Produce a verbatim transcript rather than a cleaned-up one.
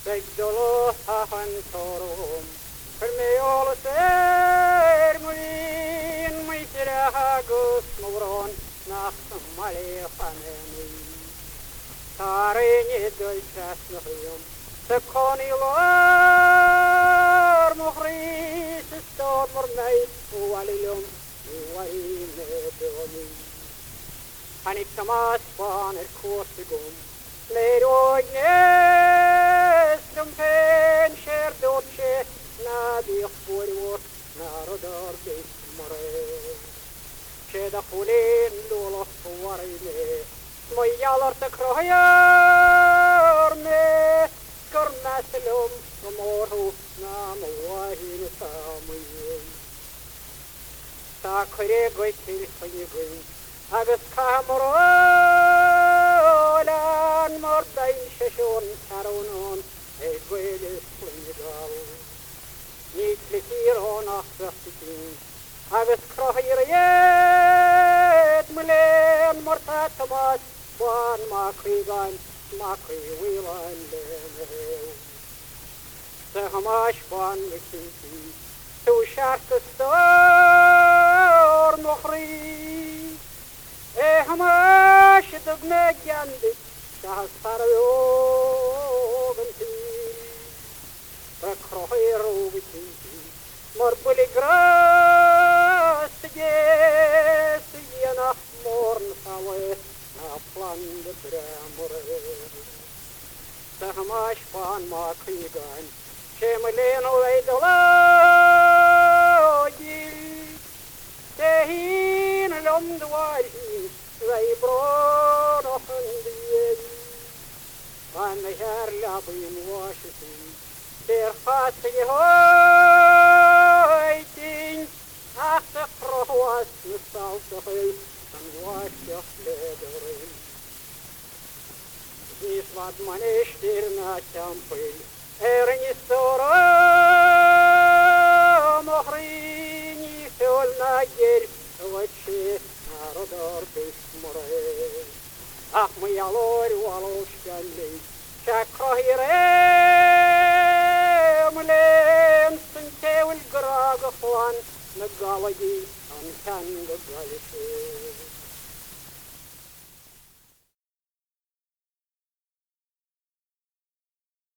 Segdolo hahan torum Per me ol ser mulin Mytira hagus moron Nach male haneni Tarini dulchas nuhum Sekoni lor Muhris Stor murnay Walilum Waline doni Hanik tamas pan er korsigum Leroy Nestrum pen Cher dolce Nadi khwor Narodar bit mare Cheda khulin Lolo warine Smoyalar takroyar me Skornaslum Morhu Nam wahin samuyin Sakre goy til khaygoy Agus kamoran mordayn shashon taronon Egwelis flygal Nitlikir on afrasikin Agus krohiriyet Mulen mortat tamas Wan makrigan Makri wilan lemew Sehamash wan likinti Tu shark star Mukhri هەماش دگمێکیاندت شاسپارۆگنتی بەکڕۆی ڕووبتی مەربولی گراستگێ سیەنە مۆرن ساڵێ ناپڵان ببرامڕێ سە هەماش پان ماکریگان شێمەلێن وڵی دڵۆگی تهين لهم دواري زي برون وخنديين وانا شار لابين واشتي دير خاصي هويتين اخت قرواس نستعصخي انواشخ لدرين ديش بعد ما نشترنا شامبيل ارني السورة مخريني سولنا جيل وجهي ناردار بسمره أخمي يالور والوش جالي شاكره يريم لين سنتي والقراق اخوان نقالجي انتان قالشي